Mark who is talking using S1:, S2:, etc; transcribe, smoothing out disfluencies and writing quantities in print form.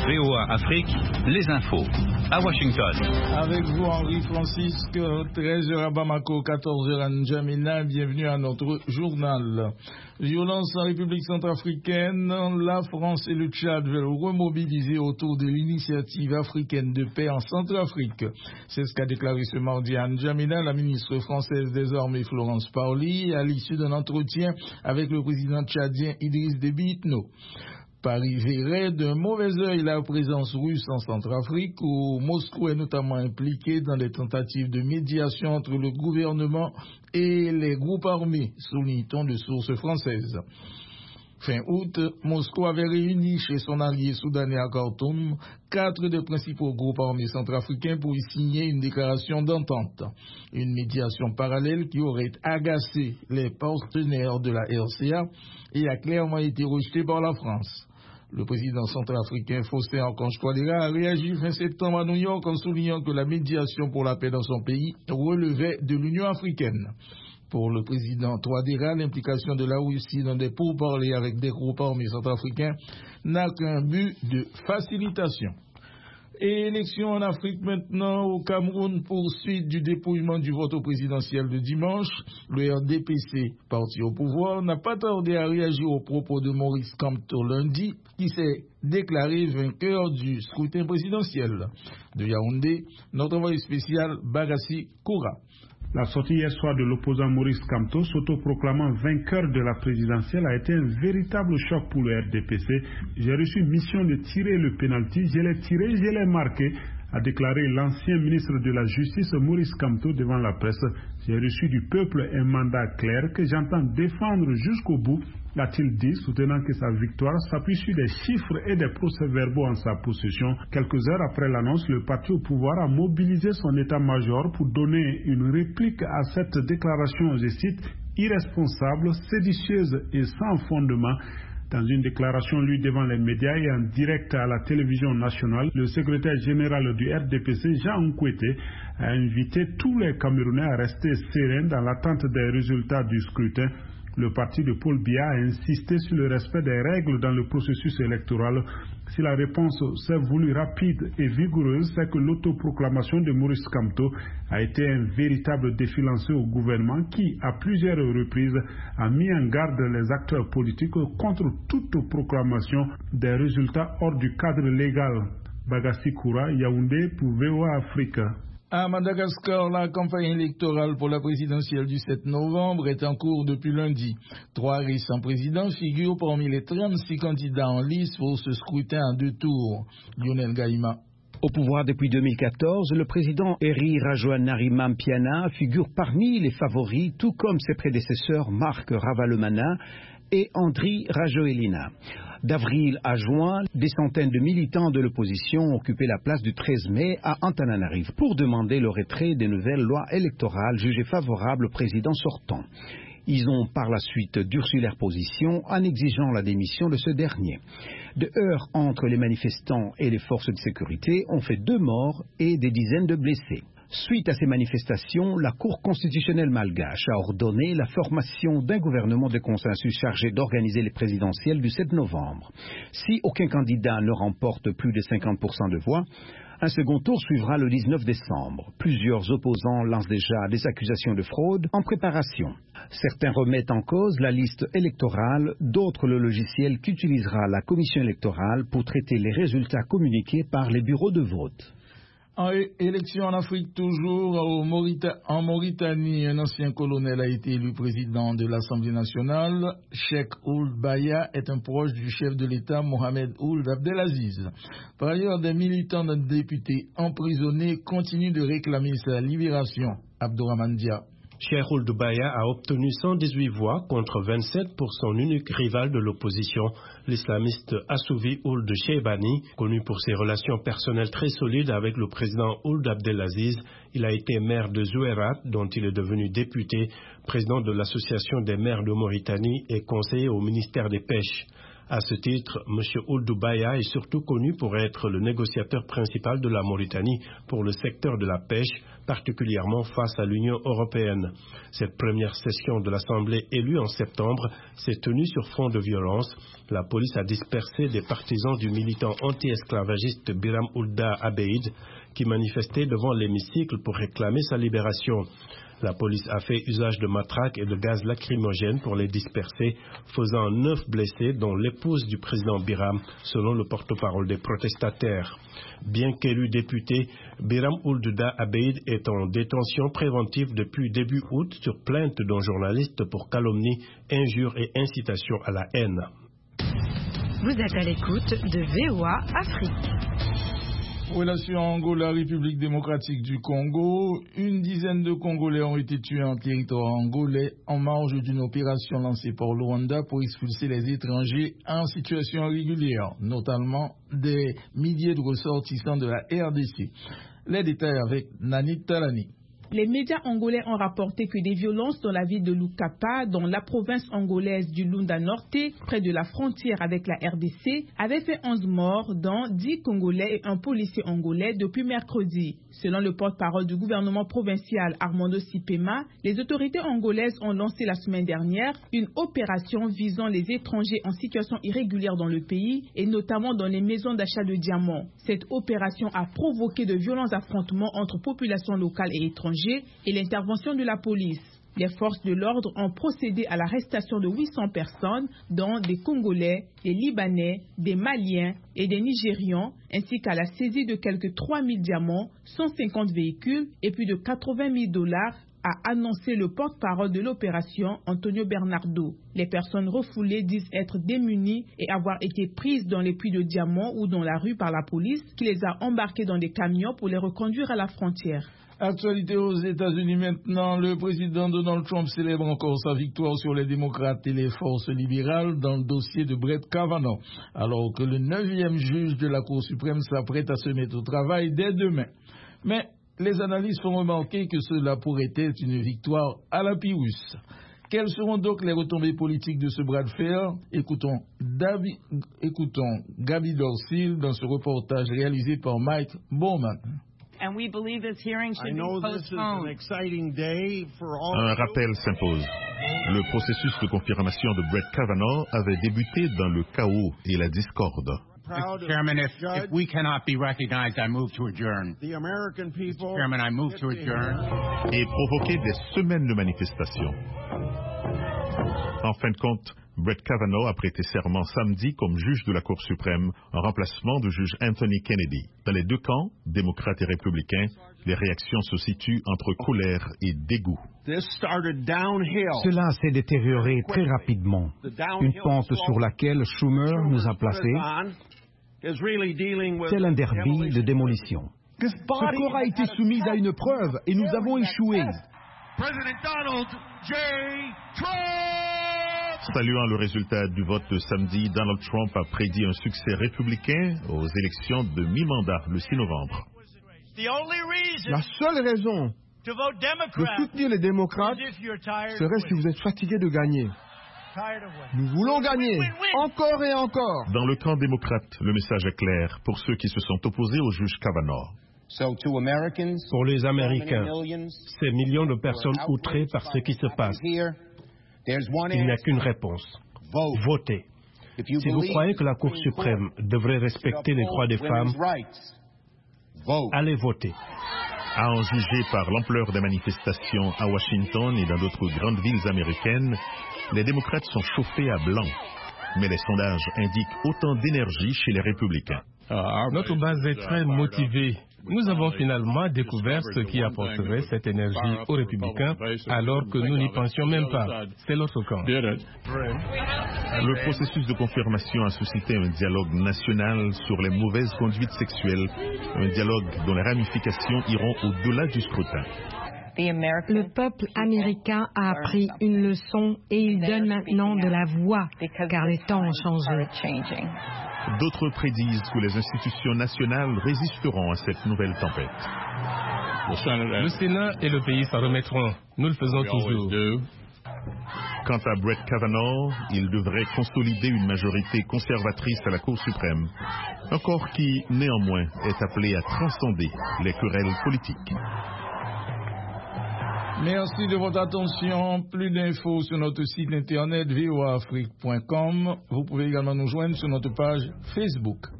S1: VOA Afrique, les infos. À Washington.
S2: Avec vous, Henri Francisque, 13h à Bamako, 14h à N'Djamena. Bienvenue à notre journal. Violence en République centrafricaine. La France et le Tchad veulent remobiliser autour de l'initiative africaine de paix en Centrafrique. C'est ce qu'a déclaré ce mardi à N'Djamena la ministre française des Armées Florence Parly à l'issue d'un entretien avec le président tchadien Idriss Déby Itno. Paris verrait d'un mauvais œil la présence russe en Centrafrique, où Moscou est notamment impliqué dans des tentatives de médiation entre le gouvernement et les groupes armés, souligne-t-on de sources françaises. Fin août, Moscou avait réuni chez son allié soudanais à Khartoum 4 des principaux groupes armés centrafricains pour y signer une déclaration d'entente. Une médiation parallèle qui aurait agacé les partenaires de la RCA et a clairement été rejetée par la France. Le président centrafricain Faustin Archange Touadéra a réagi fin septembre à New York en soulignant que la médiation pour la paix dans son pays relevait de l'Union africaine. Pour le président Touadéra, l'implication de la Russie dans des pourparlers avec des groupes armés centrafricains n'a qu'un but de facilitation. Et élection en Afrique maintenant, au Cameroun, poursuite du dépouillement du vote au présidentiel de dimanche. Le RDPC, parti au pouvoir, n'a pas tardé à réagir aux propos de Maurice Kamto lundi, qui s'est déclaré vainqueur du scrutin présidentiel. De Yaoundé, notre envoyé spécial Bagassi Koura.
S3: La sortie hier soir de l'opposant Maurice Kamto, s'autoproclamant vainqueur de la présidentielle, a été un véritable choc pour le RDPC. J'ai reçu mission de tirer le pénalty, je l'ai tiré, je l'ai marqué, a déclaré l'ancien ministre de la Justice Maurice Kamto devant la presse. J'ai reçu du peuple un mandat clair que j'entends défendre jusqu'au bout, a-t-il dit, soutenant que sa victoire s'appuie sur des chiffres et des procès-verbaux en sa possession. Quelques heures après l'annonce, le parti au pouvoir a mobilisé son état-major pour donner une réplique à cette déclaration, je cite, irresponsable, séditieuse et sans fondement. Dans une déclaration lue devant les médias et en direct à la télévision nationale, le secrétaire général du RDPC, Jean Nkwete, a invité tous les Camerounais à rester sereins dans l'attente des résultats du scrutin. Le parti de Paul Biya a insisté sur le respect des règles dans le processus électoral. Si la réponse s'est voulue rapide et vigoureuse, c'est que l'autoproclamation de Maurice Kamto a été un véritable défi lancé au gouvernement qui, à plusieurs reprises, a mis en garde les acteurs politiques contre toute proclamation des résultats hors du cadre légal. Bagassi Koura, Yaoundé pour VOA Afrique.
S2: À Madagascar, la campagne électorale pour la présidentielle du 7 novembre est en cours depuis lundi. 3 récents présidents figurent parmi les 36 candidats en lice pour ce scrutin en 2 tours. Lionel Gaïma.
S4: Au pouvoir depuis 2014, le président Eri Rajoelinarimampiana figure parmi les favoris, tout comme ses prédécesseurs Marc Ravalomanana et Andry Rajoelina. D'avril à juin, des centaines de militants de l'opposition ont occupé la place du 13 mai à Antananarivo pour demander le retrait des nouvelles lois électorales jugées favorables au président sortant. Ils ont par la suite durci leur position en exigeant la démission de ce dernier. Des heurts entre les manifestants et les forces de sécurité ont fait 2 morts et des dizaines de blessés. Suite à ces manifestations, la Cour constitutionnelle malgache a ordonné la formation d'un gouvernement de consensus chargé d'organiser les présidentielles du 7 novembre. Si aucun candidat ne remporte plus de 50% de voix, un second tour suivra le 19 décembre. Plusieurs opposants lancent déjà des accusations de fraude en préparation. Certains remettent en cause la liste électorale, d'autres le logiciel qu'utilisera la commission électorale pour traiter les résultats communiqués par les bureaux de vote.
S2: En élection en Afrique toujours, en Mauritanie, un ancien colonel a été élu président de l'Assemblée nationale. Cheikh Ould Baya est un proche du chef de l'État Mohamed Ould Abdelaziz. Par ailleurs, des militants de députés emprisonnés continuent de réclamer sa libération. Abdourahmane Dia.
S5: Cheikh Ould Baya a obtenu 118 voix contre 27 pour son unique rival de l'opposition, l'islamiste Assouvi Ould Cheibani. Connu pour ses relations personnelles très solides avec le président Ould Abdelaziz, il a été maire de Zouérat, dont il est devenu député, président de l'association des maires de Mauritanie et conseiller au ministère des Pêches. À ce titre, M. Ould Baya est surtout connu pour être le négociateur principal de la Mauritanie pour le secteur de la pêche, particulièrement face à l'Union européenne. Cette première session de l'Assemblée élue en septembre s'est tenue sur fond de violence. La police a dispersé des partisans du militant anti-esclavagiste Biram Oulda Abeid qui manifestait devant l'hémicycle pour réclamer sa libération. La police a fait usage de matraques et de gaz lacrymogènes pour les disperser, faisant 9 blessés, dont l'épouse du président Biram, selon le porte-parole des protestataires. Bien qu'élu député, Biram Oulda Abeid est en détention préventive depuis début août sur plainte d'un journaliste pour calomnie, injure et incitation à la haine.
S6: Vous êtes à l'écoute de VOA Afrique.
S2: Relation Angola-République démocratique du Congo. Une dizaine de Congolais ont été tués en territoire angolais en marge d'une opération lancée par le Rwanda pour expulser les étrangers en situation irrégulière, notamment des milliers de ressortissants de la RDC. Les détails avec Nani Talani.
S7: Les médias angolais ont rapporté que des violences dans la ville de Lukapa, dans la province angolaise du Lunda Norte, près de la frontière avec la RDC, avaient fait 11 morts, dont 10 Congolais et un policier angolais depuis mercredi. Selon le porte-parole du gouvernement provincial Armando Sipema, les autorités angolaises ont lancé la semaine dernière une opération visant les étrangers en situation irrégulière dans le pays et notamment dans les maisons d'achat de diamants. Cette opération a provoqué de violents affrontements entre populations locales et étrangères et l'intervention de la police. Les forces de l'ordre ont procédé à l'arrestation de 800 personnes, dont des Congolais, des Libanais, des Maliens et des Nigérians, ainsi qu'à la saisie de quelques 3000 diamants, 150 véhicules et plus de $80,000, a annoncé le porte-parole de l'opération, Antonio Bernardo. Les personnes refoulées disent être démunies et avoir été prises dans les puits de diamants ou dans la rue par la police, qui les a embarquées dans des camions pour les reconduire à la frontière.
S2: Actualité aux États-Unis maintenant, le président Donald Trump célèbre encore sa victoire sur les démocrates et les forces libérales dans le dossier de Brett Kavanaugh, alors que le 9e juge de la Cour suprême s'apprête à se mettre au travail dès demain. Mais les analystes font remarquer que cela pourrait être une victoire à la Pyrrhus. Quelles seront donc les retombées politiques de ce bras de fer? Écoutons Gaby Dorsil dans ce reportage réalisé par Mike Bowman.
S8: And we believe this hearing should be postponed.
S9: Un rappel s'impose. Le processus de confirmation de Brett Kavanaugh avait débuté dans le chaos et la discorde.
S10: Mr. Chairman, if we cannot be recognized, I move to adjourn. Mr. Chairman, I move to adjourn.
S9: Et provoqué des semaines de manifestations. En fin de compte, Brett Kavanaugh a prêté serment samedi comme juge de la Cour suprême en remplacement du juge Anthony Kennedy. Dans les deux camps, démocrates et républicains, les réactions se situent entre colère et dégoût.
S4: Cela s'est détérioré très rapidement. Une pente sur laquelle Schumer nous a placés, tel un derby de démolition.
S11: Ce corps a été soumis à une preuve et nous avons échoué.
S9: Saluant le résultat du vote de samedi, Donald Trump a prédit un succès républicain aux élections de mi-mandat le 6 novembre.
S11: La seule raison de soutenir les démocrates serait si vous êtes fatigué de gagner. Nous voulons gagner, encore et encore.
S9: Dans le camp démocrate, le message est clair pour ceux qui se sont opposés au juge Kavanaugh.
S5: Pour les Américains, ces millions de personnes outrées par ce qui se passe, il n'y a qu'une réponse. Votez. Si vous croyez que la Cour suprême devrait respecter les droits des femmes, allez voter.
S9: À en juger par l'ampleur des manifestations à Washington et dans d'autres grandes villes américaines, les démocrates sont chauffés à blanc. Mais les sondages indiquent autant d'énergie chez les républicains.
S12: Notre base est très motivée. Nous avons finalement découvert ce qui apporterait cette énergie aux républicains alors que nous n'y pensions même pas. C'est l'autre camp.
S9: Le processus de confirmation a suscité un dialogue national sur les mauvaises conduites sexuelles, un dialogue dont les ramifications iront au-delà du scrutin.
S6: Le peuple américain a appris une leçon et il donne maintenant de la voix, car les temps ont changé.
S9: D'autres prédisent que les institutions nationales résisteront à cette nouvelle tempête.
S12: Le Sénat et le pays s'en remettront. Nous le faisons toujours.
S9: Quant à Brett Kavanaugh, il devrait consolider une majorité conservatrice à la Cour suprême, un corps qui, néanmoins, est appelé à transcender les querelles politiques.
S2: Merci de votre attention. Plus d'infos sur notre site internet voaafrique.com. Vous pouvez également nous joindre sur notre page Facebook.